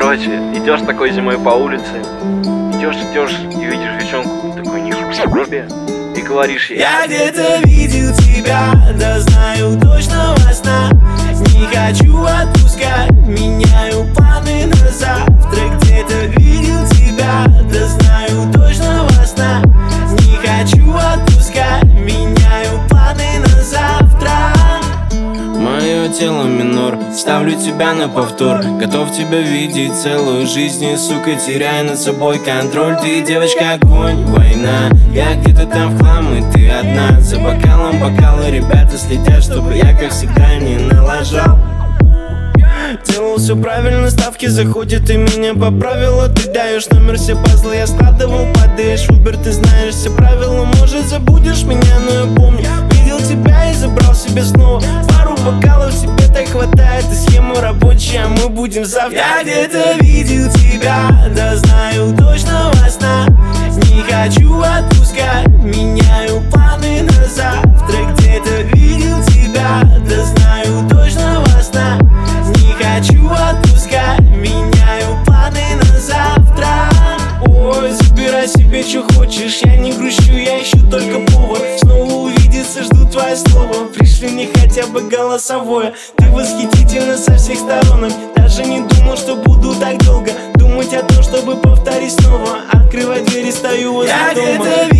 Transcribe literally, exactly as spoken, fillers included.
Короче, идешь такой зимой по улице, идешь, идешь и видишь девчонку, такой нихуя себе, и говоришь ей: я где-то видел тебя, да знаю точно во снах. Не хочу отпускать, меняю планы на завтра. Где-то видел тебя, да знаю точно во снах. Не хочу отпускать, меняю планы на завтра. Мое тело минор, ставлю тебя на повтор. Готов тебя видеть целую жизнь, и, сука, теряя над собой контроль. Ты, девочка, огонь, война. Я где-то там в хлам, и ты одна. За бокалом бокалы ребята следят, чтобы я, как всегда, не налажал. Делал все правильно, ставки заходят и меня поправила. Ты даешь номер, все пазлы я складывал. Падаешь в Uber, ты знаешь все правила. Может, забудешь меня, но я помню. Видел тебя и забрал себе снова. Пару бокалов себе так хватает, и схема рабочая, мы будем завтра. Я где-то видел тебя, да знаю точно во снах. Не хочу отпускать, меняю планы на завтра. Где-то видел тебя, да знаю точно во снах. Не хочу отпускать, меняю планы на завтра. Ой, забирай себе, что хочешь, я не грущу, я ищу только повод. Снова увидеться, жду твое слово. Пришли мне хотя бы голосовое. Ты восхитительна со всех сторон. Даже не думал, что буду так долго думать о том, чтобы повторить снова. Открывать двери, стою возле дома. Я где-то